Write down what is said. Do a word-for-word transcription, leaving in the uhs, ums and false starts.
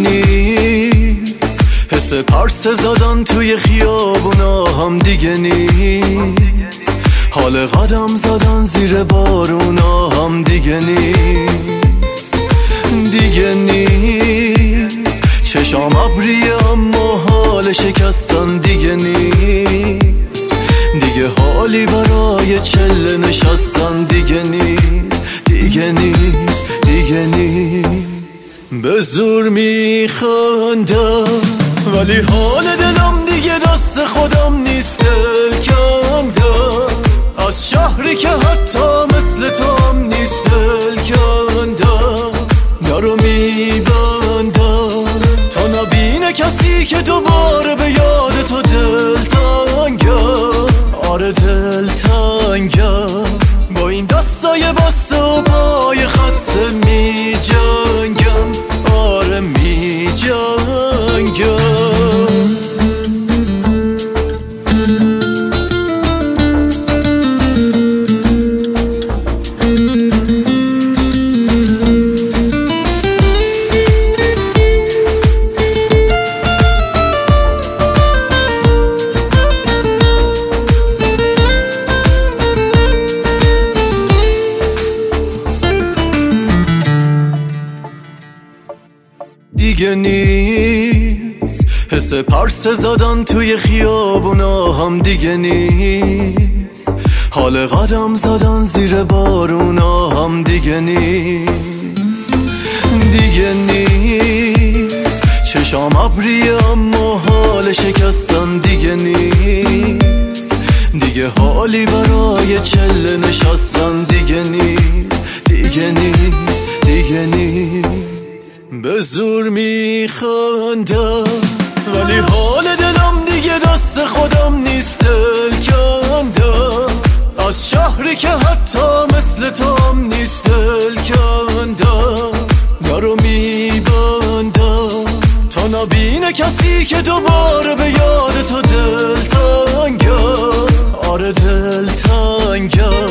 نیست، حس پرسه زدن توی خیابونا هم دیگه نیست، حال قدم زدن زیر بارونا هم دیگه نیست، دیگه نیست. چشام ابریه اما حال شکستن دیگه نیست، دیگه حالی برای چله نشستن دیگه نیست، دیگه نیست، دیگه نیست. به زور میخندم ولی حال دلم دیگه دست خودم نیست، دل کندم از شهری که حتی مثل تو هم نیست، دل کندم درو میبندم تا نبینه کسی که دوباره به یاد تو دل تنگم، آره دل تنگم. با این دستای بسته و پای خسته می جنگم، آره می جنگم. دیگه نیست، حس پرسه زدن توی خیابونا هم دیگه نیست، حال قدم زدن زیر بارونا هم دیگه نیست، دیگه نیست. چشام ابریه اما حال شکستن دیگه نیست، دیگه حالی برای چله نشستن دیگه نیست، دیگه نیست، دیگه نیست. به زور میخندم ولی حال دلم دیگه دست خودم نیست، دل کندم از شهری که حتی مثل تو هم نیست، دل کندم درو میبندم تا نبینه کسی که دوباره به یاد تو دل تنگم، آره دل تنگم.